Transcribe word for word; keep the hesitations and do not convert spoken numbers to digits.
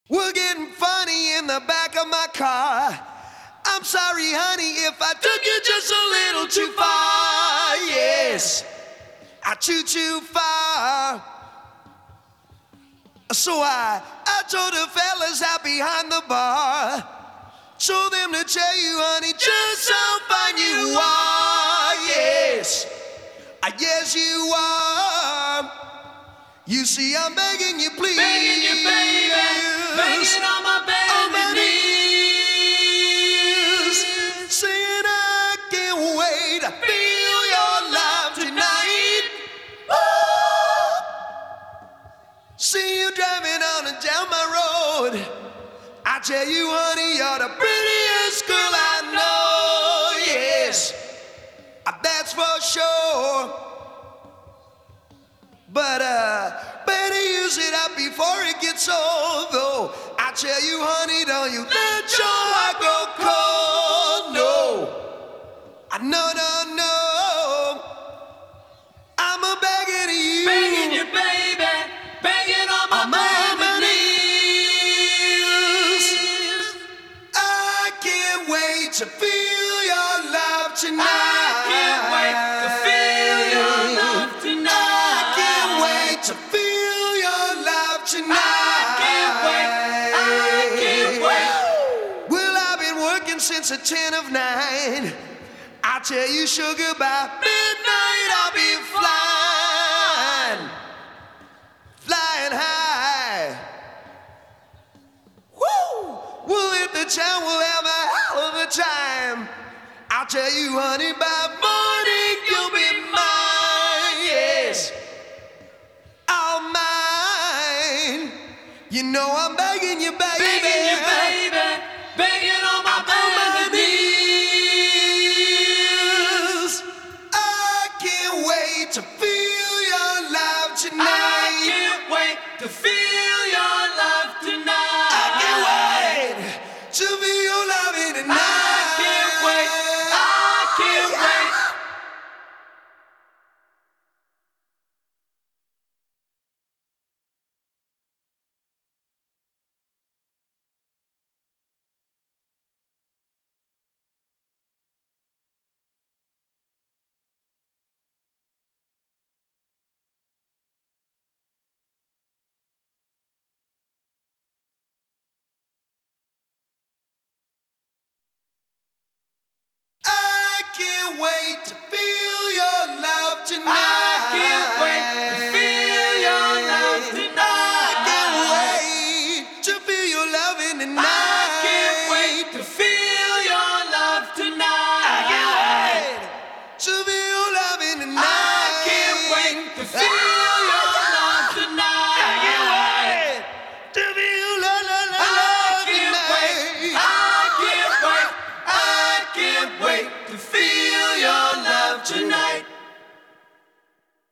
We're getting funny in the back of my car. I'm sorry, honey, if I took you just a little too far. Yes, I too, too far. So I, I told the fellas out behind the bar, told them to tell you, honey, just how fine you are. Yes, I yes you are. You see, I'm begging you, please. Begging you, baby, begging on my baby on my knees. knees, saying I can't wait to feel your love tonight. Oh, see you driving on and down my road. I tell you, honey, you're the prettiest girl I know. Yes, that's for sure. But uh, better use it up before it gets old, though. I tell you, honey, don't you let your heart go cold. No, I no, no, no. I'm a begging you, Begging you, baby, begging on my on my baby knees. knees. I can't wait to feel your love tonight. I can't wait to feel your love tonight. I can't wait to feel your love tonight. I can't wait, I can't wait. Well, I've been working since the ten of nine. I tell you, sugar, by midnight I'll be flying, flying high. Woo! We'll hit the town, we'll have a hell of a time. I'll tell you, honey, by morning you'll be mine. Yes, all mine. You know I'm begging you, baby. Begging you, baby, begging on my I'm on my baby knees. I can't wait to feel your love I tonight. can't wait to feel your love tonight. I can't wait to feel your loving tonight. I can't wait, I can't wait. I can't wait to